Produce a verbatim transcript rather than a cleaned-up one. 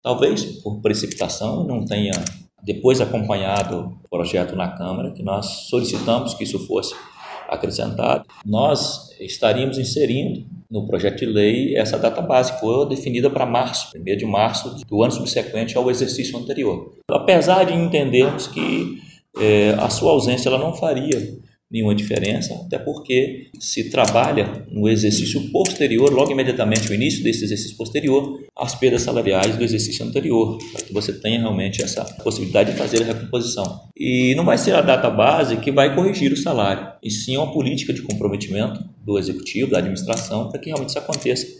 Talvez por precipitação não tenha depois acompanhado o projeto na Câmara, que nós solicitamos que isso fosse acrescentado. Nós estaríamos inserindo no projeto de lei essa data base, que foi definida para março, primeiro de março do ano subsequente ao exercício anterior. Apesar de entendermos que eh, a sua ausência ela não faria nenhuma diferença, até porque se trabalha no exercício posterior, logo imediatamente ao início desse exercício posterior, as perdas salariais do exercício anterior, para que você tenha realmente essa possibilidade de fazer a recomposição. E não vai ser a data base que vai corrigir o salário, e sim uma política de comprometimento do executivo, da administração, para que realmente isso aconteça.